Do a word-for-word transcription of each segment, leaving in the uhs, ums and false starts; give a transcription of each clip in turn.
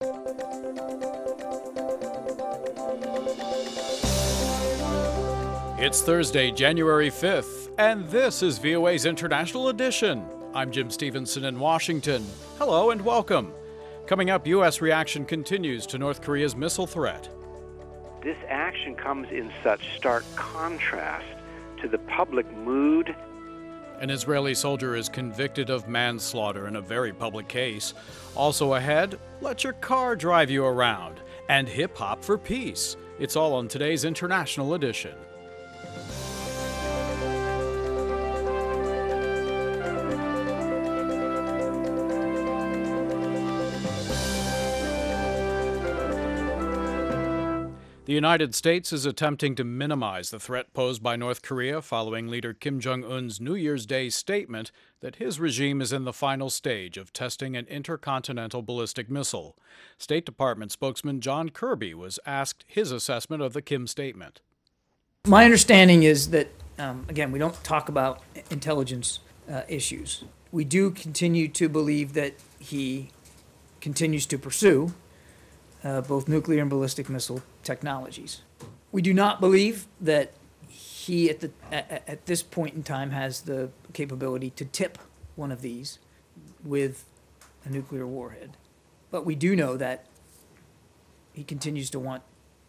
It's Thursday, January fifth, and this is V O A's International Edition. I'm Jim Stevenson in Washington. Hello and welcome. Coming up, U S reaction continues to North Korea's missile threat. This action comes in such stark contrast to the public mood. An Israeli soldier is convicted of manslaughter in a very public case. Also ahead, let your car drive you around, and hip-hop for peace. It's all on today's International Edition. The United States is attempting to minimize the threat posed by North Korea following leader Kim Jong-un's New Year's Day statement that his regime is in the final stage of testing an intercontinental ballistic missile. State Department spokesman John Kirby was asked his assessment of the Kim statement. My understanding is that, um, again, we don't talk about intelligence uh, issues. We do continue to believe that he continues to pursue Uh, both nuclear and ballistic missile technologies. We do not believe that he, at, the, at, at this point in time, has the capability to tip one of these with a nuclear warhead. But we do know that he continues to want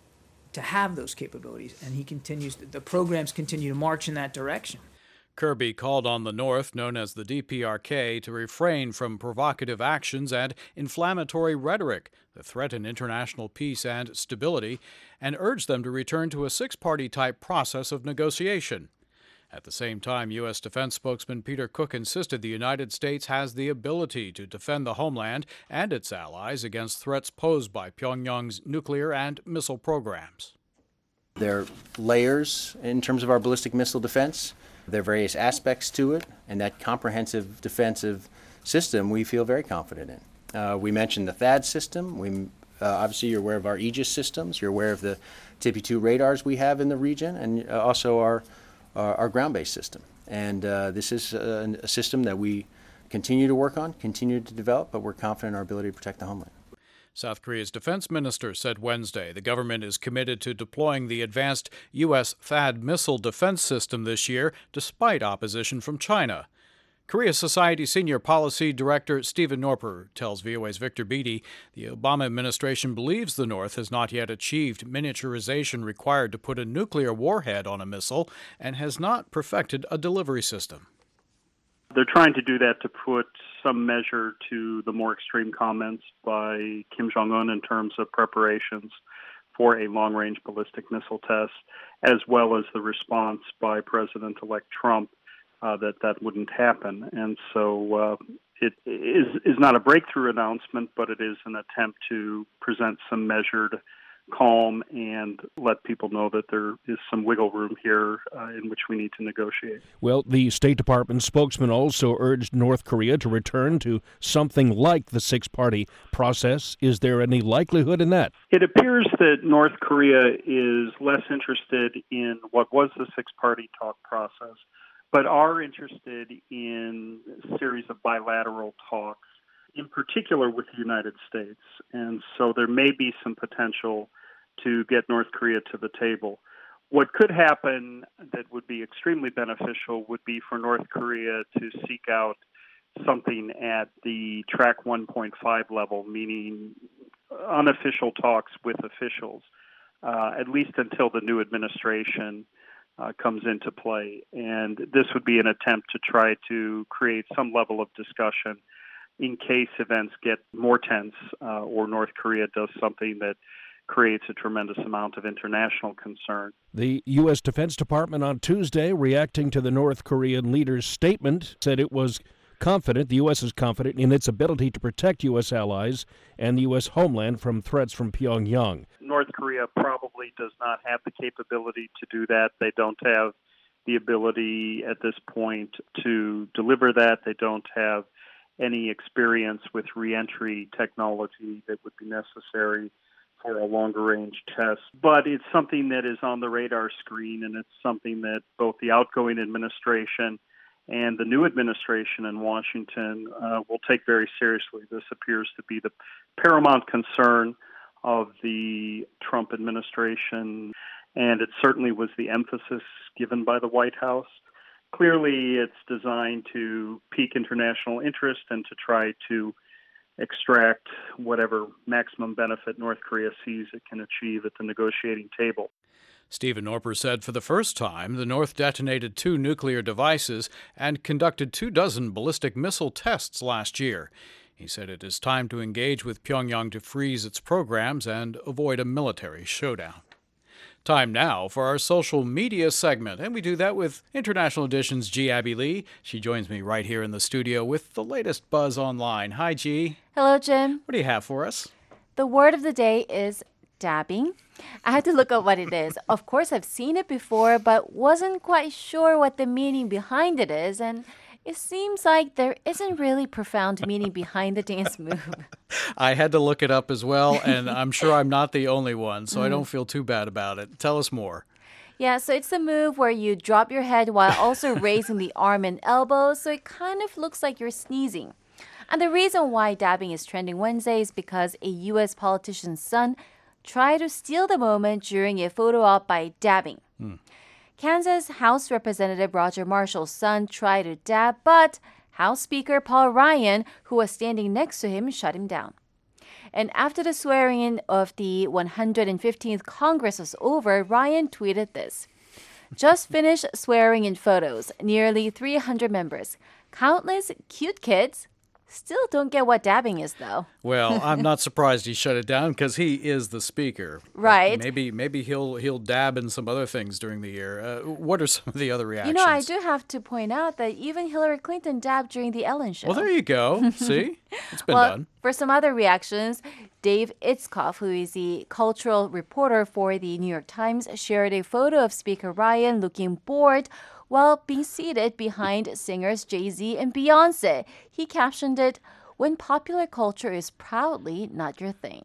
to have those capabilities, and he continues, the programs continue to march in that direction. Kirby called on the North, known as the D P R K, to refrain from provocative actions and inflammatory rhetoric that threaten international peace and stability, and urged them to return to a six-party type process of negotiation. At the same time, U S Defense spokesman Peter Cook insisted the United States has the ability to defend the homeland and its allies against threats posed by Pyongyang's nuclear and missile programs. There are layers in terms of our ballistic missile defense. There are various aspects to it, and that comprehensive defensive system we feel very confident in. Uh, we mentioned the THAAD system. We, uh, obviously, you're aware of our Aegis systems. You're aware of the T P two radars we have in the region, and uh, also our, our, our ground-based system. And uh, this is a, a system that we continue to work on, continue to develop, but we're confident in our ability to protect the homeland. South Korea's defense minister said Wednesday the government is committed to deploying the advanced U S THAAD missile defense system this year, despite opposition from China. Korea Society Senior Policy Director Stephen Norper tells V O A's Victor Beatty the Obama administration believes the North has not yet achieved miniaturization required to put a nuclear warhead on a missile and has not perfected a delivery system. They're trying to do that to put some measure to the more extreme comments by Kim Jong-un in terms of preparations for a long-range ballistic missile test, as well as the response by President-elect Trump uh, that that wouldn't happen. And so uh, it is, is not a breakthrough announcement, but it is an attempt to present some measured calm and let people know that there is some wiggle room here uh, in which we need to negotiate. Well, the State Department spokesman also urged North Korea to return to something like the six-party process. Is there any likelihood in that? It appears that North Korea is less interested in what was the six-party talk process, but are interested in a series of bilateral talks, in particular with the United States. And so there may be some potential to get North Korea to the table. What could happen that would be extremely beneficial would be for North Korea to seek out something at the track one point five level, meaning unofficial talks with officials, uh, at least until the new administration uh, comes into play. And this would be an attempt to try to create some level of discussion in case events get more tense uh, or North Korea does something that creates a tremendous amount of international concern. The U S Defense Department on Tuesday, reacting to the North Korean leader's statement, said it was confident, the U S is confident in its ability to protect U S allies and the U S homeland from threats from Pyongyang. North Korea probably does not have the capability to do that. They don't have the ability at this point to deliver that. They don't have any experience with reentry technology that would be necessary for a longer range test. But it's something that is on the radar screen, and it's something that both the outgoing administration and the new administration in Washington uh, will take very seriously. This appears to be the paramount concern of the Trump administration, and it certainly was the emphasis given by the White House. Clearly, it's designed to pique international interest and to try to extract whatever maximum benefit North Korea sees it can achieve at the negotiating table. Stephen Norper said for the first time the North detonated two nuclear devices and conducted two dozen ballistic missile tests last year. He said it is time to engage with Pyongyang to freeze its programs and avoid a military showdown. Time now for our social media segment, and we do that with International Edition's G. Abby Lee. She joins me right here in the studio with the latest buzz online. Hi, G. Hello, Jim. What do you have for us? The word of the day is dabbing. I had to look up what it is. Of course, I've seen it before, but wasn't quite sure what the meaning behind it is, and it seems like there isn't really profound meaning behind the dance move. I had to look it up as well, and I'm sure I'm not the only one, so mm. I don't feel too bad about it. Tell us more. Yeah, so it's the move where you drop your head while also raising the arm and elbow, so it kind of looks like you're sneezing. And the reason why dabbing is trending Wednesday is because a U S politician's son tried to steal the moment during a photo op by dabbing. Mm. Kansas House Representative Roger Marshall's son tried to dab, but House Speaker Paul Ryan, who was standing next to him, shut him down. And after the swearing-in of the one hundred fifteenth Congress was over, Ryan tweeted this. Just finished swearing in photos. Nearly three hundred members. Countless cute kids. Still don't get what dabbing is, though. Well, I'm not surprised he shut it down because he is the speaker. Right. Maybe maybe he'll he'll dab in some other things during the year. Uh, what are some of the other reactions? You know, I do have to point out that even Hillary Clinton dabbed during the Ellen show. Well, there you go. See? It's been well, done. For some other reactions, Dave Itzkoff, who is the cultural reporter for the New York Times, shared a photo of Speaker Ryan looking bored while being seated behind singers Jay-Z and Beyonce. He captioned it, "When popular culture is proudly not your thing."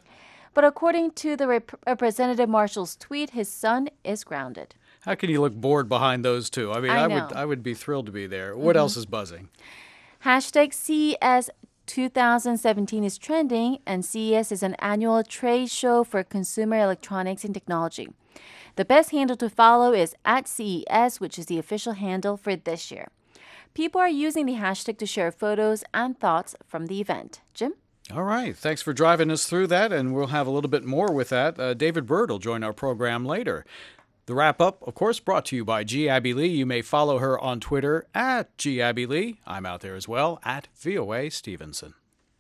But according to the Rep- Representative Marshall's tweet, his son is grounded. How can you look bored behind those two? I mean, I, I I know. would I would be thrilled to be there. What mm-hmm. else is buzzing? Hashtag C E S twenty seventeen is trending, and C E S is an annual trade show for consumer electronics and technology. The best handle to follow is at C E S, which is the official handle for this year. People are using the hashtag to share photos and thoughts from the event. Jim? All right. Thanks for driving us through that, and we'll have a little bit more with that. Uh, David Bird will join our program later. The wrap-up, of course, brought to you by G. Abby Lee. You may follow her on Twitter at G. Abby Lee. I'm out there as well, at V O A Stevenson.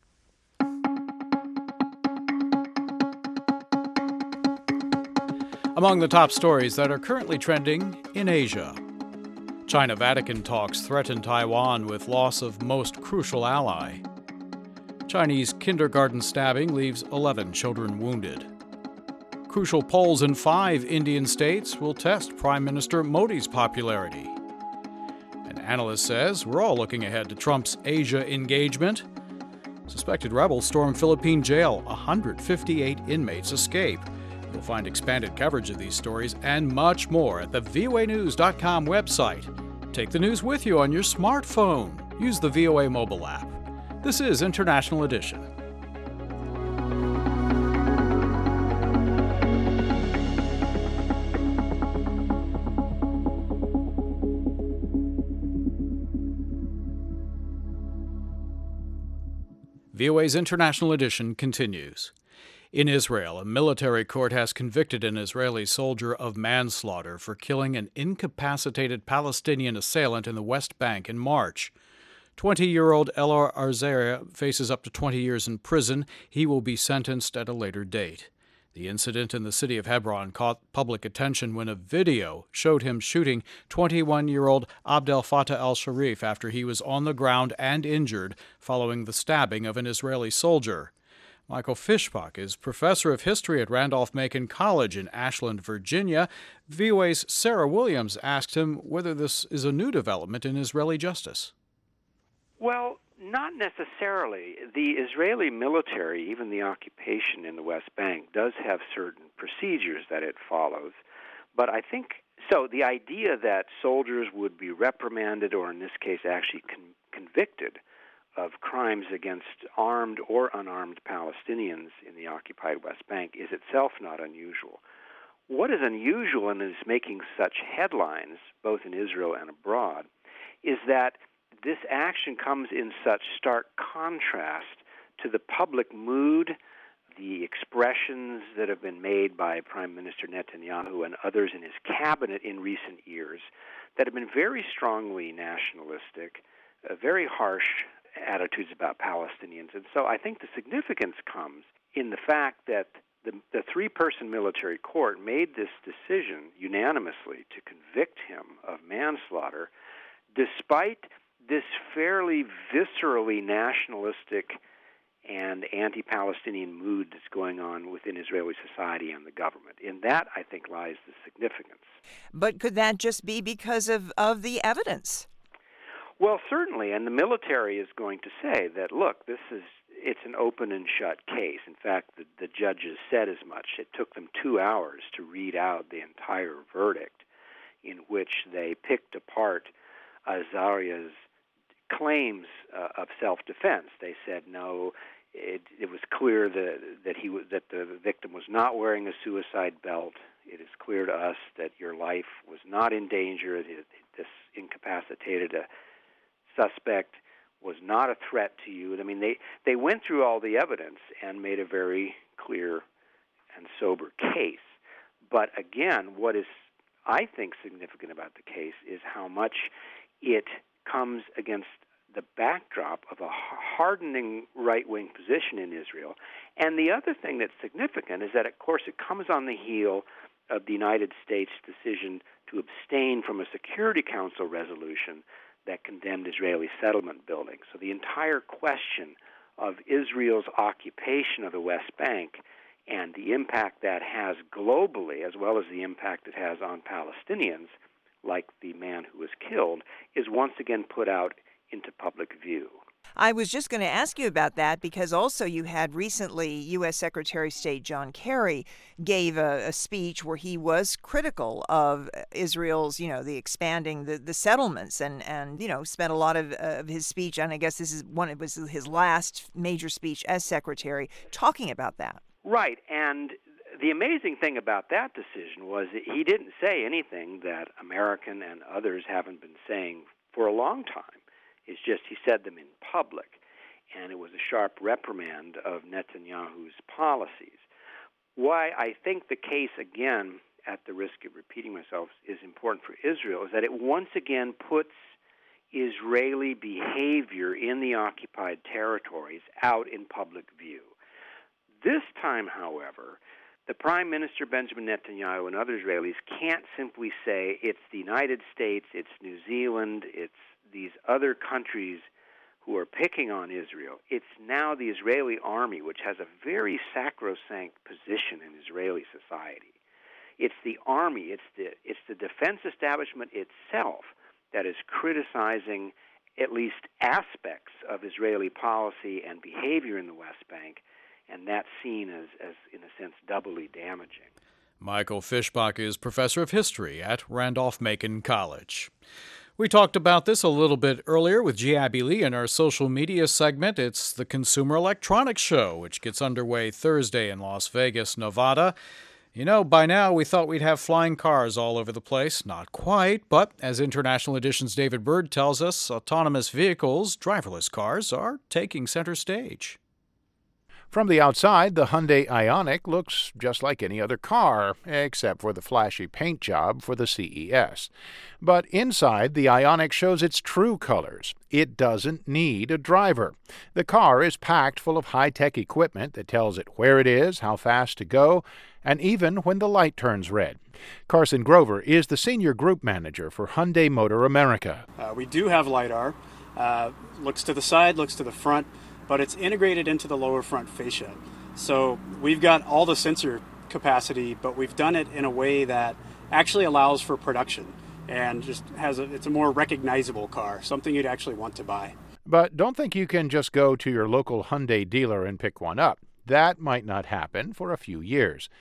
Among the top stories that are currently trending in Asia. China-Vatican talks threaten Taiwan with loss of most crucial ally. Chinese kindergarten stabbing leaves eleven children wounded. Crucial polls in five Indian states will test Prime Minister Modi's popularity. An analyst says we're all looking ahead to Trump's Asia engagement. Suspected rebels storm Philippine jail. one hundred fifty-eight inmates escape. You'll find expanded coverage of these stories and much more at the V O A news dot com website. Take the news with you on your smartphone. Use the V O A mobile app. This is International Edition. V O A's International Edition continues. In Israel, a military court has convicted an Israeli soldier of manslaughter for killing an incapacitated Palestinian assailant in the West Bank in March. twenty-year-old Elor Arzaria faces up to twenty years in prison. He will be sentenced at a later date. The incident in the city of Hebron caught public attention when a video showed him shooting twenty-one-year-old Abdel Fattah al-Sharif after he was on the ground and injured following the stabbing of an Israeli soldier. Michael Fishbach is professor of history at Randolph-Macon College in Ashland, Virginia. V O A's Sarah Williams asked him whether this is a new development in Israeli justice. Well, not necessarily. The Israeli military, even the occupation in the West Bank, does have certain procedures that it follows. But I think So the idea that soldiers would be reprimanded, or in this case actually con- convicted of crimes against armed or unarmed Palestinians in the occupied West Bank is itself not unusual. What is unusual and is making such headlines, both in Israel and abroad, is that this action comes in such stark contrast to the public mood, the expressions that have been made by Prime Minister Netanyahu and others in his cabinet in recent years that have been very strongly nationalistic, uh, very harsh attitudes about Palestinians. And so I think the significance comes in the fact that the, the three-person military court made this decision unanimously to convict him of manslaughter despite this fairly viscerally nationalistic and anti-Palestinian mood that's going on within Israeli society and the government. In that, I think, lies the significance. But could that just be because of, of the evidence? Well, certainly, and the military is going to say that, look, this is, it's an open and shut case. In fact, the, the judges said as much. It took them two hours to read out the entire verdict in which they picked apart Azaria's claims uh, of self-defense. They said, no, it, it was clear that, that, he, that the victim was not wearing a suicide belt. It is clear to us that your life was not in danger. It, it, this incapacitated a suspect was not a threat to you. I mean, they, they went through all the evidence and made a very clear and sober case. But again, what is, I think, significant about the case is how much it comes against the backdrop of a hardening right-wing position in Israel. And the other thing that's significant is that, of course, it comes on the heel of the United States' decision to abstain from a Security Council resolution that condemned Israeli settlement building. So the entire question of Israel's occupation of the West Bank and the impact that has globally, as well as the impact it has on Palestinians, like the man who was killed, is once again put out into public view. I was just going to ask you about that because also you had recently U S Secretary of State John Kerry gave a, a speech where he was critical of Israel's, you know, the expanding the, the settlements and, and, you know, spent a lot of, uh, of his speech, and I guess this is one, it was his last major speech as secretary, talking about that. Right, and the amazing thing about that decision was that he didn't say anything that American and others haven't been saying for a long time. It's just he said them in public, and it was a sharp reprimand of Netanyahu's policies. Why I think the case, again, at the risk of repeating myself, is important for Israel is that it once again puts Israeli behavior in the occupied territories out in public view. This time, however, the Prime Minister Benjamin Netanyahu and other Israelis can't simply say it's the United States, it's New Zealand, it's these other countries who are picking on Israel. It's now the Israeli army, which has a very sacrosanct position in Israeli society. It's the army, it's the, it's the defense establishment itself that is criticizing at least aspects of Israeli policy and behavior in the West Bank, and that's seen as, as in a sense, doubly damaging. Michael Fischbach is professor of history at Randolph-Macon College. We talked about this a little bit earlier with G. Abby Lee in our social media segment. It's the Consumer Electronics Show, which gets underway Thursday in Las Vegas, Nevada. You know, by now we thought we'd have flying cars all over the place. Not quite, but as International Edition's David Bird tells us, autonomous vehicles, driverless cars, are taking center stage. From the outside, the Hyundai Ioniq looks just like any other car, except for the flashy paint job for the C E S. But inside, the Ioniq shows its true colors. It doesn't need a driver. The car is packed full of high-tech equipment that tells it where it is, how fast to go, and even when the light turns red. Carson Grover is the senior group manager for Hyundai Motor America. Uh, we do have LiDAR. Uh, looks to the side, looks to the front, but it's integrated into the lower front fascia. So we've got all the sensor capacity, but we've done it in a way that actually allows for production and just has a, it's a more recognizable car, something you'd actually want to buy. But don't think you can just go to your local Hyundai dealer and pick one up. That might not happen for a few years.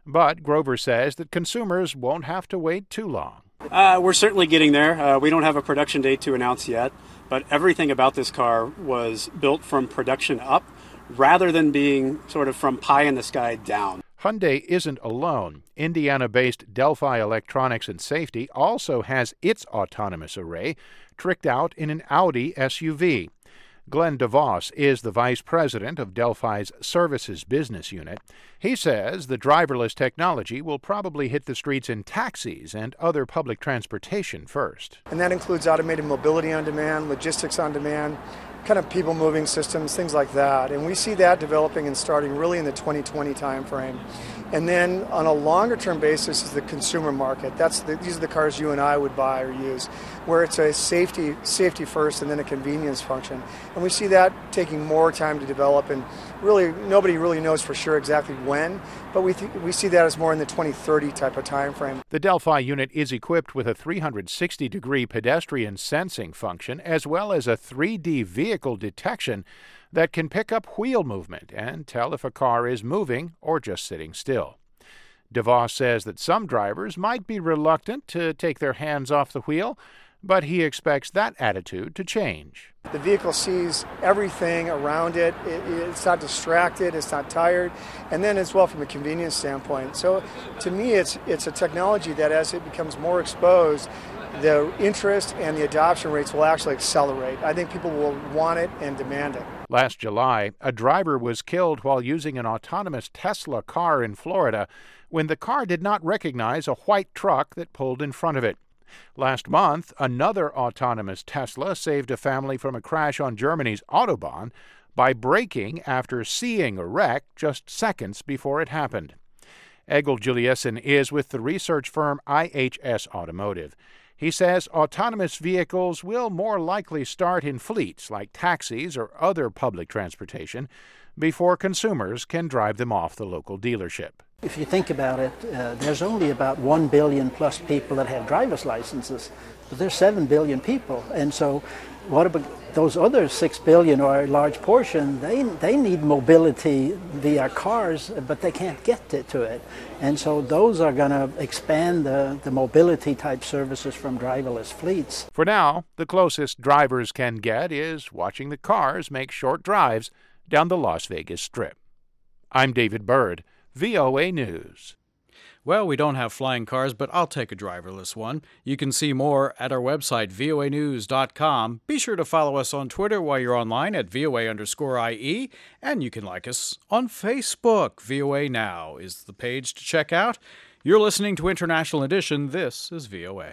But Grover says that consumers won't have to wait too long. Uh, we're certainly getting there. Uh, we don't have a production date to announce yet, but everything about this car was built from production up rather than being sort of from pie in the sky down. Hyundai isn't alone. Indiana-based Delphi Electronics and Safety also has its autonomous array tricked out in an Audi S U V. Glenn DeVos is the vice president of Delphi's Services Business Unit. He says the driverless technology will probably hit the streets in taxis and other public transportation first. And that includes automated mobility on demand, logistics on demand, kind of people moving systems, things like that. And we see that developing and starting really in the twenty twenty timeframe. And then on a longer term basis is the consumer market. That's the, these are the cars you and I would buy or use, where it's a safety safety first and then a convenience function. And we see that taking more time to develop, and really nobody really knows for sure exactly when, but we th- we see that as more in the twenty thirty type of time frame. The Delphi unit is equipped with a three hundred sixty degree pedestrian sensing function as well as a three D vehicle detection that can pick up wheel movement and tell if a car is moving or just sitting still. DeVos says that some drivers might be reluctant to take their hands off the wheel, but he expects that attitude to change. The vehicle sees everything around it. it. It's not distracted, it's not tired, and then as well from a convenience standpoint. So to me, it's it's a technology that as it becomes more exposed, the interest and the adoption rates will actually accelerate. I think people will want it and demand it. Last July, a driver was killed while using an autonomous Tesla car in Florida when the car did not recognize a white truck that pulled in front of it. Last month, another autonomous Tesla saved a family from a crash on Germany's Autobahn by braking after seeing a wreck just seconds before it happened. Egil Juliussen is with the research firm I H S Automotive. He says autonomous vehicles will more likely start in fleets like taxis or other public transportation before consumers can drive them off the local dealership. If you think about it, uh, there's only about one billion plus people that have driver's licenses, but there's seven billion people. And so what about those other six billion, or a large portion? They they need mobility via cars, but they can't get to, to it. And so those are going to expand the, the mobility type services from driverless fleets. For now, the closest drivers can get is watching the cars make short drives down the Las Vegas Strip. I'm David Byrd, V O A News. Well, we don't have flying cars, but I'll take a driverless one. You can see more at our website, V O A news dot com. Be sure to follow us on Twitter while you're online at V O A underscore I E, and you can like us on Facebook. V O A Now is the page to check out. You're listening to International Edition. This is V O A.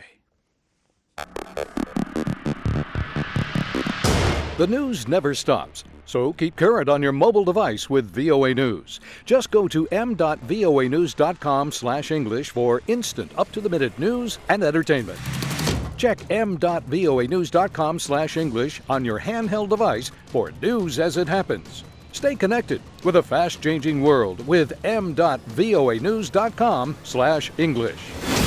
The news never stops, so keep current on your mobile device with V O A News. Just go to m dot v o a news dot com slash English for instant, up-to-the-minute news and entertainment. Check m dot v o a news dot com slash English on your handheld device for news as it happens. Stay connected with a fast-changing world with m dot v o a news dot com slash English.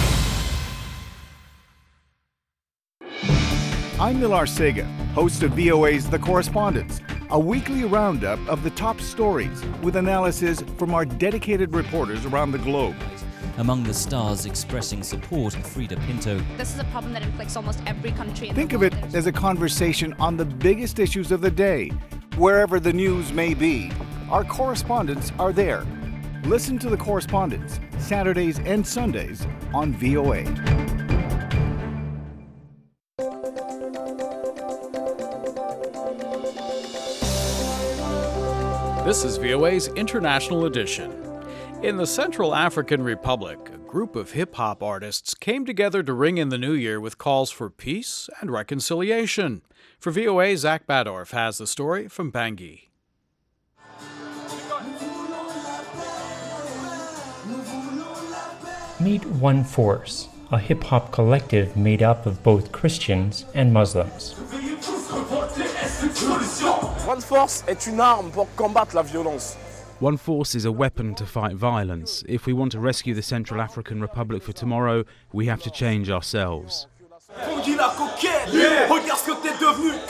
I'm Millar Sega, host of V O A's The Correspondents, a weekly roundup of the top stories with analysis from our dedicated reporters around the globe. Among the stars expressing support, Frida Pinto. This is a problem that inflicts almost every country in Think the of world. it as a conversation on the biggest issues of the day, wherever the news may be. Our correspondents are there. Listen to The Correspondents, Saturdays and Sundays on V O A. This is V O A's International Edition. In the Central African Republic, a group of hip-hop artists came together to ring in the new year with calls for peace and reconciliation. For V O A, Zach Badorf has the story from Bangui. Meet One Force, a hip-hop collective made up of both Christians and Muslims. One Force est une arme pour combattre la violence. One Force is a weapon to fight violence. If we want to rescue the Central African Republic for tomorrow, we have to change ourselves.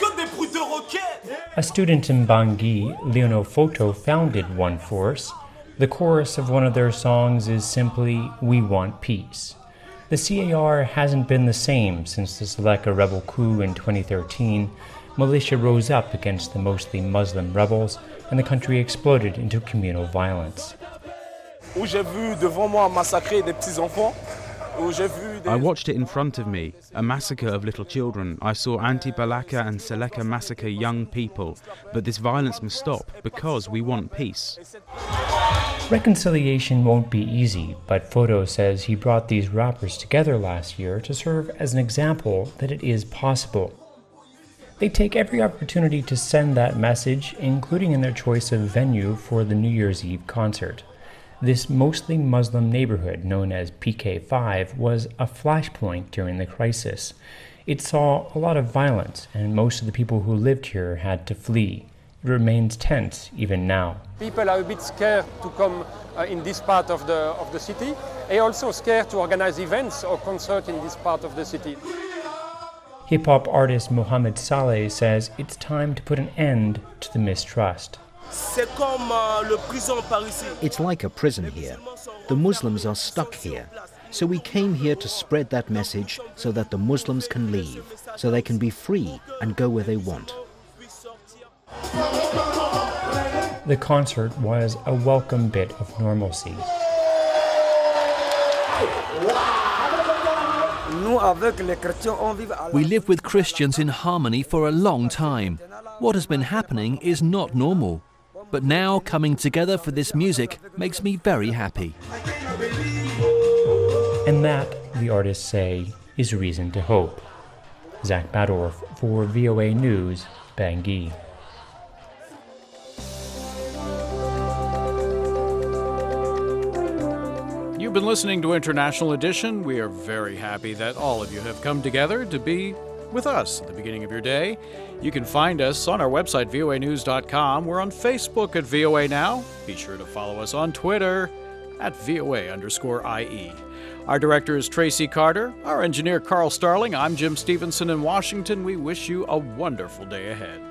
A student in Bangui, Leono Photo founded One Force, The chorus of one of their songs is simply, "We want peace." The C A R hasn't been the same since the Seleka rebel coup in twenty thirteen. Militia rose up against the mostly Muslim rebels, and the country exploded into communal violence. Où j'ai vu devant moi massacrer des petits enfants. I watched it in front of me, a massacre of little children. I saw Anti-Balaka and Seleka massacre young people. But this violence must stop because we want peace. Reconciliation won't be easy, but Fodo says he brought these rappers together last year to serve as an example that it is possible. They take every opportunity to send that message, including in their choice of venue for the New Year's Eve concert. This mostly Muslim neighborhood, known as P K five, was a flashpoint during the crisis. It saw a lot of violence, and most of the people who lived here had to flee. It remains tense even now. People are a bit scared to come uh, in this part of the, of the city, and also scared to organize events or concerts in this part of the city. Hip-hop artist Mohamed Saleh says it's time to put an end to the mistrust. It's like a prison here. The Muslims are stuck here. So we came here to spread that message so that the Muslims can leave, so they can be free and go where they want. The concert was a welcome bit of normalcy. We live with Christians in harmony for a long time. What has been happening is not normal. But now coming together for this music makes me very happy. And that, the artists say, is reason to hope. Zach Badorf for V O A News, Bangui. You've been listening to International Edition. We are very happy that all of you have come together to be with us at the beginning of your day. You can find us on our website, V O A news dot com. We're on Facebook at V O A Now. Be sure to follow us on Twitter at V O A underscore I E. Our director is Tracy Carter. Our engineer, Carl Starling. I'm Jim Stevenson in Washington. We wish you a wonderful day ahead.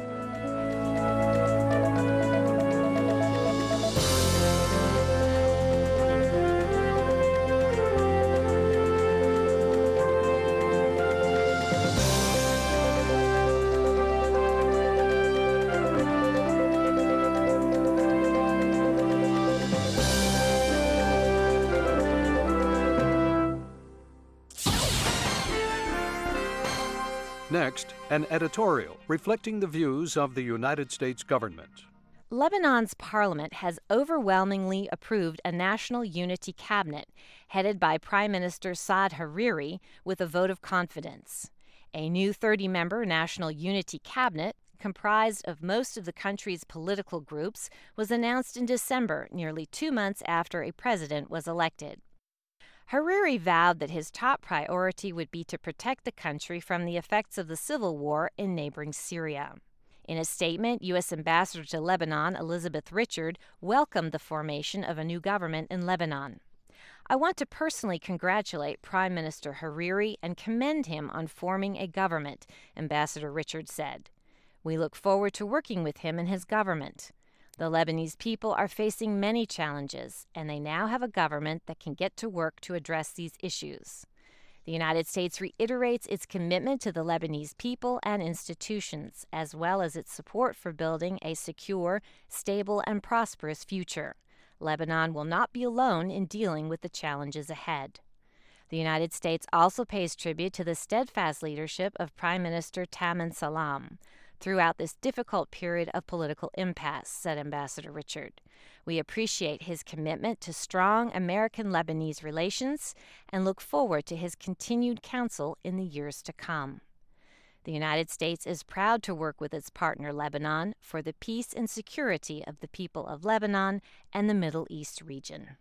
Next, an editorial reflecting the views of the United States government. Lebanon's parliament has overwhelmingly approved a national unity cabinet headed by Prime Minister Saad Hariri with a vote of confidence. A new thirty-member national unity cabinet, comprised of most of the country's political groups, was announced in December, nearly two months after a president was elected. Hariri vowed that his top priority would be to protect the country from the effects of the civil war in neighboring Syria. In a statement, U S Ambassador to Lebanon, Elizabeth Richard, welcomed the formation of a new government in Lebanon. "I want to personally congratulate Prime Minister Hariri and commend him on forming a government," Ambassador Richard said. "We look forward to working with him and his government. The Lebanese people are facing many challenges, and they now have a government that can get to work to address these issues." The United States reiterates its commitment to the Lebanese people and institutions, as well as its support for building a secure, stable, and prosperous future. Lebanon will not be alone in dealing with the challenges ahead. The United States also pays tribute to the steadfast leadership of Prime Minister Taman Salam throughout this difficult period of political impasse, said Ambassador Richard. "We appreciate his commitment to strong American-Lebanese relations and look forward to his continued counsel in the years to come." The United States is proud to work with its partner Lebanon for the peace and security of the people of Lebanon and the Middle East region.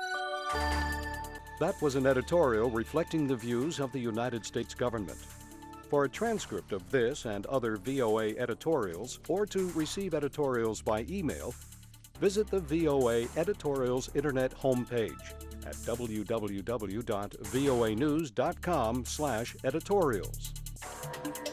That was an editorial reflecting the views of the United States government. For a transcript of this and other V O A editorials, or to receive editorials by email, visit the V O A Editorials Internet homepage at w w w dot v o a news dot com slash editorials.